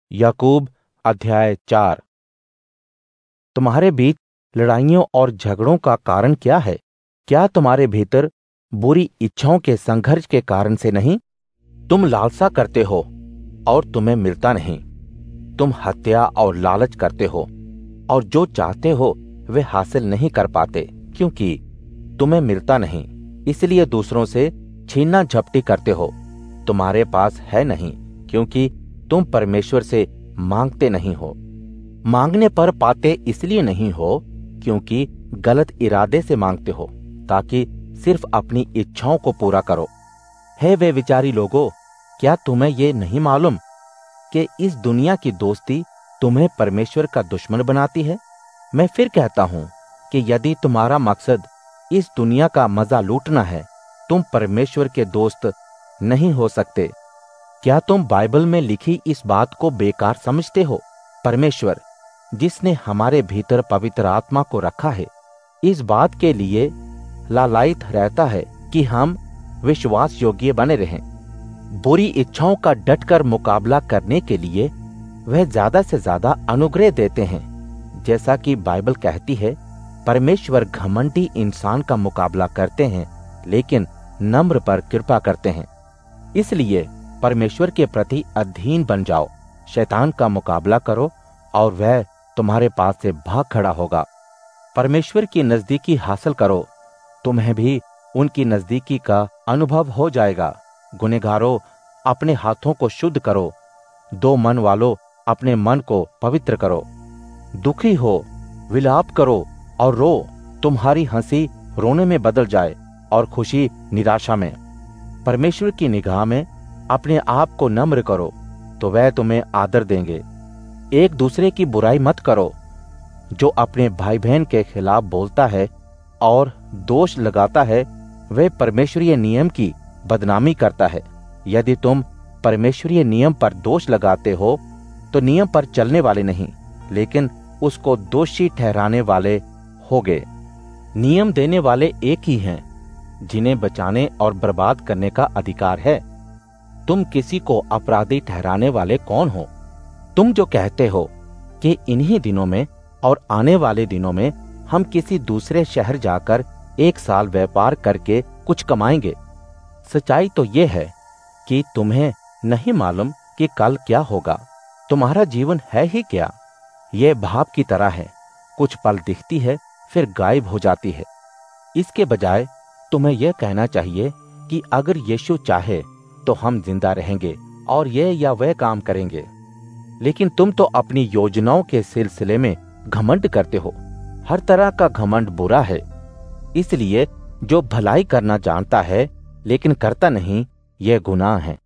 याकूब अध्याय 4। तुम्हारे बीच लड़ाइयों और झगड़ों का कारण क्या है? क्या तुम्हारे भीतर बुरी इच्छाओं के संघर्ष के कारण से नहीं? तुम लालसा करते हो और तुम्हें मिलता नहीं। तुम हत्या और लालच करते हो और जो चाहते हो वे हासिल नहीं कर पाते, क्योंकि तुम्हें मिलता नहीं, इसलिए दूसरों से छीना झपटी करते हो। तुम्हारे पास है नहीं, क्योंकि तुम परमेश्वर से मांगते नहीं हो। मांगने पर पाते इसलिए नहीं हो क्योंकि गलत इरादे से मांगते हो, ताकि सिर्फ अपनी इच्छाओं को पूरा करो। हे वे विचारी लोगों, क्या तुम्हें ये नहीं मालूम कि इस दुनिया की दोस्ती तुम्हें परमेश्वर का दुश्मन बनाती है? मैं फिर कहता हूं कि यदि तुम्हारा मकसद इस दुनिया का मजा लूटना है, तुम परमेश्वर के दोस्त नहीं हो सकते। क्या तुम बाइबल में लिखी इस बात को बेकार समझते हो? परमेश्वर, जिसने हमारे भीतर पवित्र आत्मा को रखा है, इस बात के लिए लालायित रहता है कि हम विश्वास योग्य बने रहें। बुरी इच्छाओं का डटकर मुकाबला करने के लिए वह ज्यादा से ज्यादा अनुग्रह देते हैं। जैसा कि बाइबल कहती है, परमेश्वर घमंडी इंसान का मुकाबला करते हैं, लेकिन नम्र पर कृपा करते हैं। इसलिए परमेश्वर के प्रति अधीन बन जाओ, शैतान का मुकाबला करो और वह तुम्हारे पास से भाग खड़ा होगा। परमेश्वर की नजदीकी हासिल करो, तुम्हें भी उनकी नजदीकी का अनुभव हो जाएगा। गुनहगारों, अपने हाथों को शुद्ध करो। दो मन वालों, अपने मन को पवित्र करो। दुखी हो, विलाप करो और रो। तुम्हारी हंसी रोने में बदल जाए और खुशी निराशा में। परमेश्वर की निगाह में अपने आप को नम्र करो, तो वह तुम्हें आदर देंगे। एक दूसरे की बुराई मत करो। जो अपने भाई बहन के खिलाफ बोलता है और दोष लगाता है, वह परमेश्वरीय नियम की बदनामी करता है। यदि तुम परमेश्वरीय नियम पर दोष लगाते हो, तो नियम पर चलने वाले नहीं, लेकिन उसको दोषी ठहराने वाले होगे। नियम देने वाले एक ही हैं, जिन्हें बचाने और बर्बाद करने का अधिकार है। तुम किसी को अपराधी ठहराने वाले कौन हो? तुम जो कहते हो कि इन्हीं दिनों में और आने वाले दिनों में हम किसी दूसरे शहर जाकर 1 साल व्यापार करके कुछ कमाएंगे। सच्चाई तो यह है कि तुम्हें नहीं मालूम कि कल क्या होगा। तुम्हारा जीवन है ही क्या? यह भाप की तरह है, कुछ पल दिखती है फिर गायब हो जाती है। इसके बजाय तुम्हें यह कहना चाहिए कि अगर यीशु चाहे तो हम जिंदा रहेंगे और यह या वह काम करेंगे। लेकिन तुम तो अपनी योजनाओं के सिलसिले में घमंड करते हो। हर तरह का घमंड बुरा है। इसलिए जो भलाई करना जानता है लेकिन करता नहीं, यह गुनाह है।